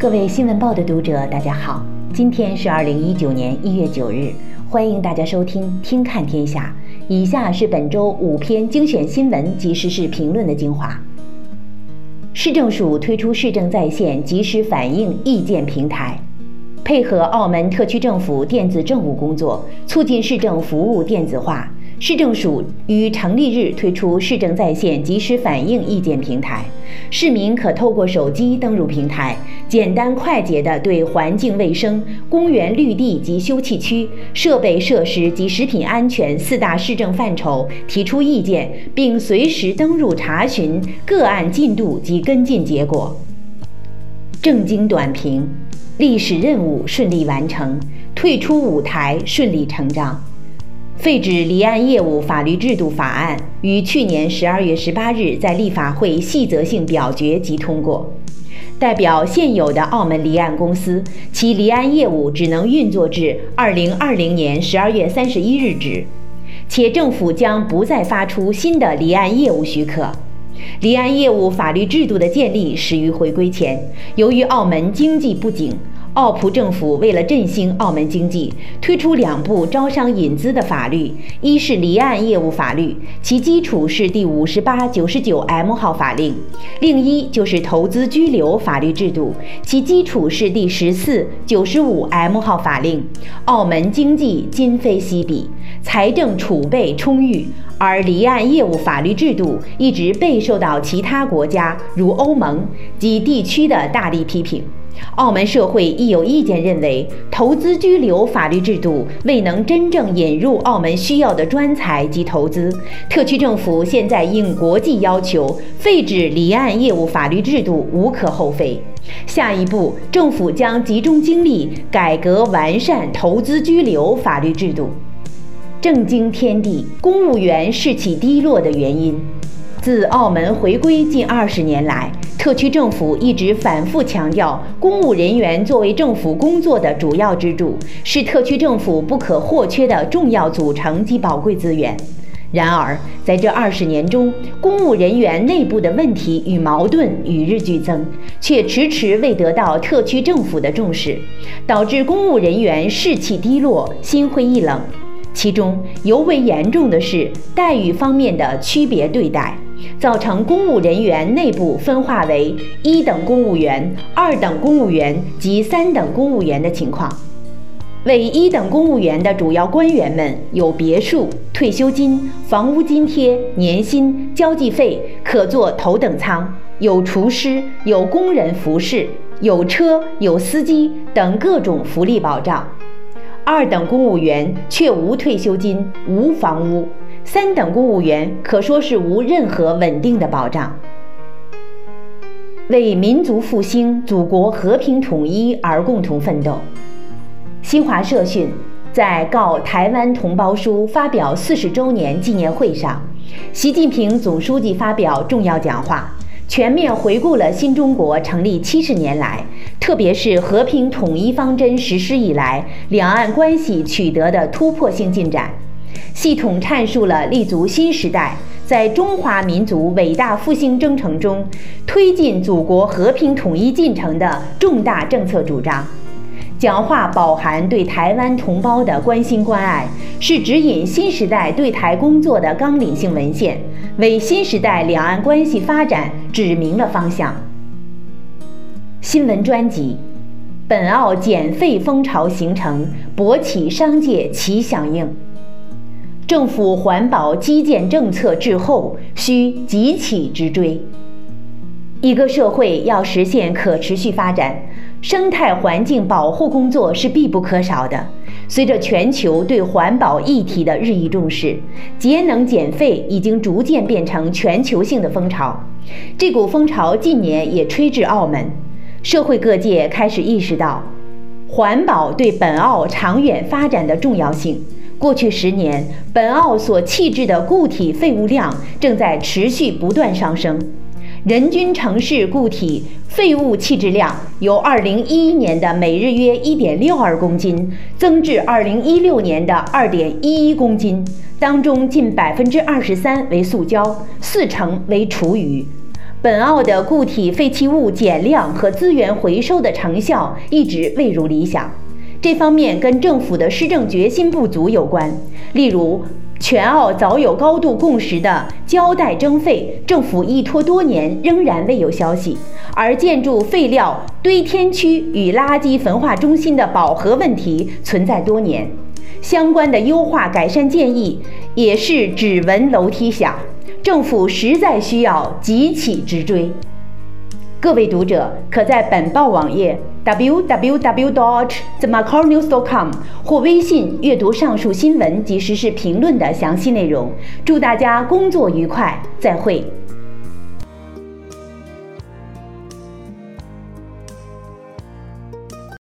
各位新闻报的读者，大家好，今天是2019年1月9日，欢迎大家收听《听看天下》。以下是本周5篇精选新闻及时事评论的精华。市政署推出市政在线即时反映意见平台，配合澳门特区政府电子政务工作，促进市政服务电子化。市政署于成立日推出市政在线即时反映意见平台，市民可透过手机登入平台，简单快捷地对环境卫生、公园绿地及休憩区、设备设施及食品安全4大市政范畴提出意见，并随时登入查询个案进度及跟进结果。正经短评：历史任务顺利完成，退出舞台顺理成章。废止离岸业务法律制度法案于去年12月18日在立法会细则性表决及通过，代表现有的澳门离岸公司，其离岸业务只能运作至2020年12月31日止，且政府将不再发出新的离岸业务许可。离岸业务法律制度的建立始于回归前，由于澳门经济不景，澳葡政府为了振兴澳门经济，推出2部招商引资的法律，一是离岸业务法律，其基础是第58、99M 号法令；另一就是投资居留法律制度，其基础是第14、95M 号法令。澳门经济今非昔比，财政储备充裕，而离岸业务法律制度一直备受到其他国家如欧盟及地区的大力批评。澳门社会亦有意见认为，投资居留法律制度未能真正引入澳门需要的专才及投资，特区政府现在应国际要求废止离岸业务法律制度无可厚非。下一步，政府将集中精力改革完善投资居留法律制度。政经天地，公务员士气低落的原因。自澳门回归近20年来，特区政府一直反复强调，公务人员作为政府工作的主要支柱，是特区政府不可或缺的重要组成及宝贵资源。然而，在这20年中，公务人员内部的问题与矛盾与日俱增，却迟迟未得到特区政府的重视，导致公务人员士气低落、心灰意冷。其中尤为严重的是待遇方面的区别对待，造成公务人员内部分化为1等公务员、2等公务员及3等公务员的情况。为1等公务员的主要官员们有别墅、退休金、房屋津贴、年薪、交际费，可坐头等舱，有厨师、有工人服侍、有车、有司机等各种福利保障。2等公务员却无退休金、无房屋，3等公务员可说是无任何稳定的保障。为民族复兴、祖国和平统一而共同奋斗。新华社讯，在告台湾同胞书发表40周年纪念会上，习近平总书记发表重要讲话，全面回顾了新中国成立70年来，特别是和平统一方针实施以来，两岸关系取得的突破性进展，系统阐述了立足新时代，在中华民族伟大复兴征程中推进祖国和平统一进程的重大政策主张。讲话饱含对台湾同胞的关心关爱，是指引新时代对台工作的纲领性文献，为新时代两岸关系发展指明了方向。新闻专辑：本澳减废风潮形成，博企商界齐响应。政府环保基建政策滞后，需急起直追。一个社会要实现可持续发展，生态环境保护工作是必不可少的。随着全球对环保议题的日益重视，节能减废已经逐渐变成全球性的风潮。这股风潮近年也吹至澳门，社会各界开始意识到环保对本澳长远发展的重要性。过去10年，本澳所弃置的固体废物量正在持续不断上升，人均城市固体废物弃置量由2011年的每日约 1.62 公斤增至2016年的 2.11 公斤，当中近23%为塑胶，40%为厨余。 本澳的固体废弃物减量和资源回收的成效一直未如理想，这方面跟政府的施政决心不足有关。例如，全澳早有高度共识的胶袋征费，政府一拖多年仍然未有消息；而建筑废料堆填区与垃圾焚化中心的饱和问题存在多年，相关的优化改善建议也是只闻楼梯响，政府实在需要急起直追。各位读者可在本报网页 www.themacaunews.com 或微信阅读上述新闻及时事评论的详细内容。祝大家工作愉快，再会。